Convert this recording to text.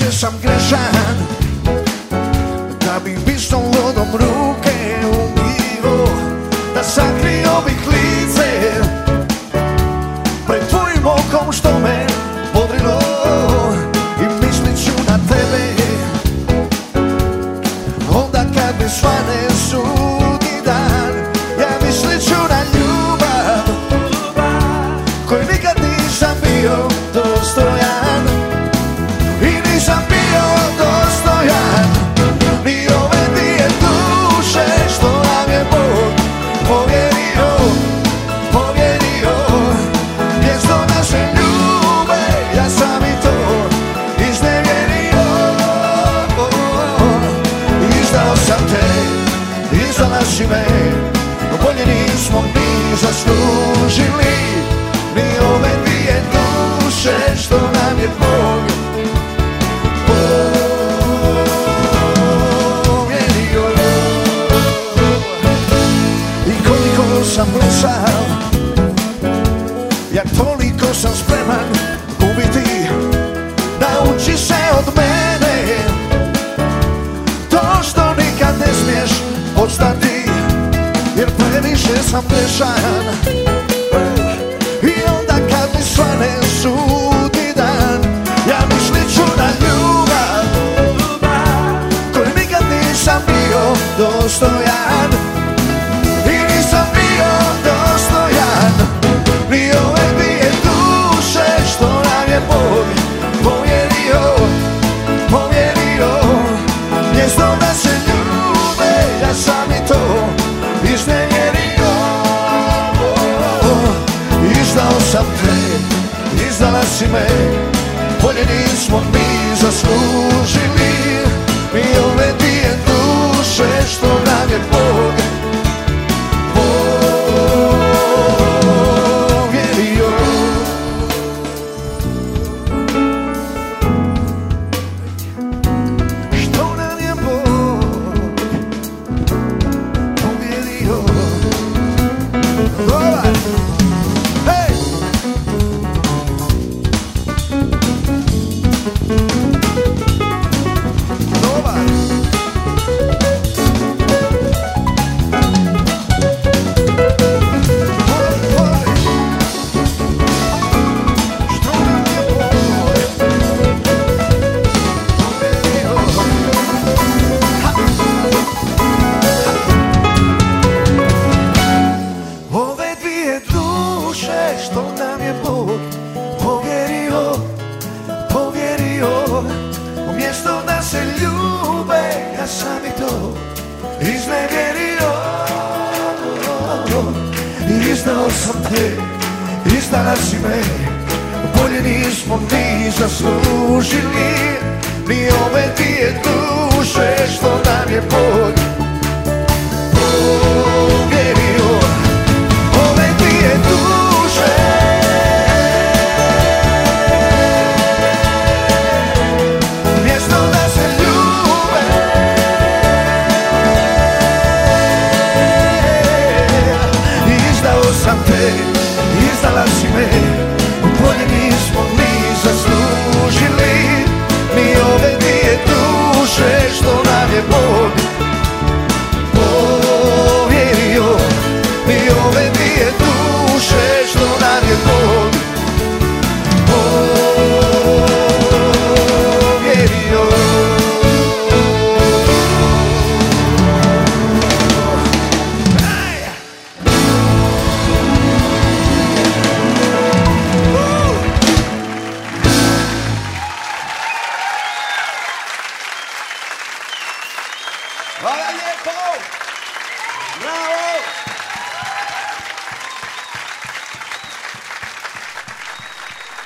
više sam grešan, da bi pisnom vodom ruke umivo, da sakrio bih lice pred tvojim okom što me podrilo, i mislit ću na tebe onda kad mi svane sudnji dan. Ja mislit ću na ljubav koju nikad nisam bio dostojan, i nisam bio dostojan ni ove dvije duše što nam je Bog povjerio, povjerio. Mjesto naše ljube ja sam i to iznevjerio. Izdao sam te, izdala si me, bolje nismo mi zaslužili ni ove dvije duše što nam je Bog povjerio. I koliko sam blesao, ja toliko sam spreman gubiti. Nauči se od mene to što nikad ne smiješ ostati, jer previše sam grešan. I onda kad mi svane sudnji dan, ja mislit ću na ljubav koju nikad nisam bio dostojan, i nisam bio dostojan ni ove dvije duše što nam je Bog povjerio, povjerio. Mjesto da se ljube ja sam i to iznevjerio. Izdao sam te, izdala si me, bolje nismo mi zaslužili ni ove dvije duše što nam je Bog povjerio. Što nam je Bog povjerio. Dobar! Hej! Dobar! Što nam je Bog povjerio. Ove dvije duše što nam je Bog povjerio, povjerio. Umjesto da se ljube ja sam i to iznevjerio. Izdao sam te, izdala si me, bolje nismo mi zaslužili ni ove dvije duše što nam je Bog povjerio. Ove dvije duše mjesto da se ljube, izdao sam te, izdala si me, bolje nismo mi zaslužili ni ove dvije duše što nam je Bog povjerio. Ni ove dvije duše što nam je Bog povjerio. Hvala lijepo! Bravo!